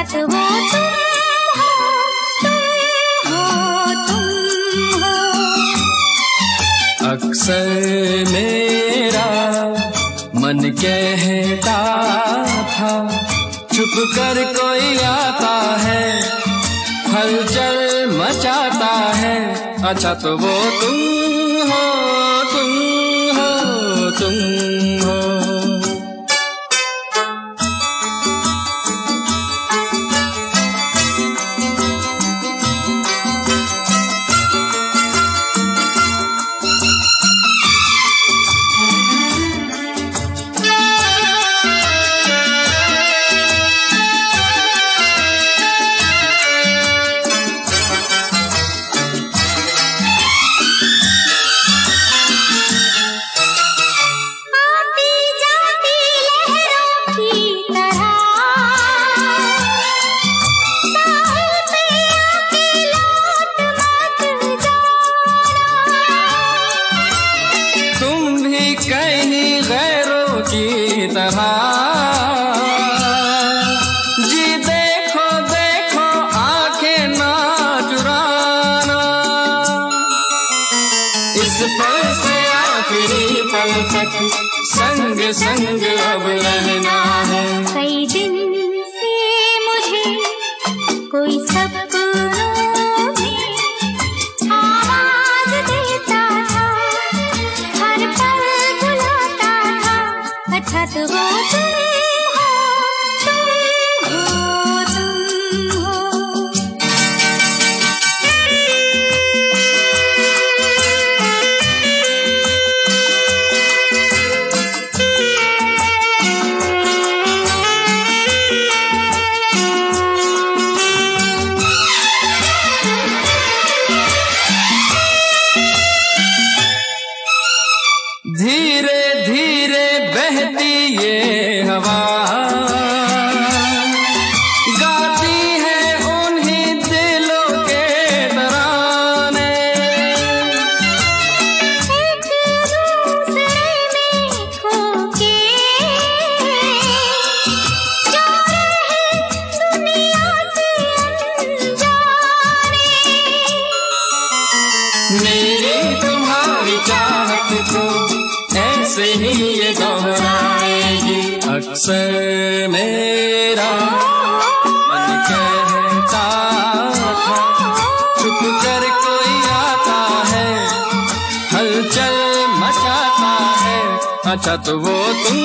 तो वो तुम हो। अक्सर मेरा मन कहता था छुप कर कोई आता है, हलचल मचाता है। अच्छा तो वो तुम हो, तुम हो, तुम हो। कहीं गैरों की तरह जी देखो देखो आंखें ना चुराना, इस पल से आखिरी पल तक संग संग अब रहना है। कई दिन से मुझे कोई सपनों में आवाज देता था, हर पल बुलाता था। अच्छा तो वो तुम हो, तुम हो, तुम हो। धीरे धीरे बहती ये हवा गाती है उन्हीं दिलों के तराने, एक दूसरे में खो के जा रहे दुनिया से अनजाने। मेरी तुम्हारी चाहत को ऐसे ही ये दोहराएगी। अक्सर मेरा मन कहता था छुप कर कोई आता है, हलचल मचाता है। अच्छा तो वो तुम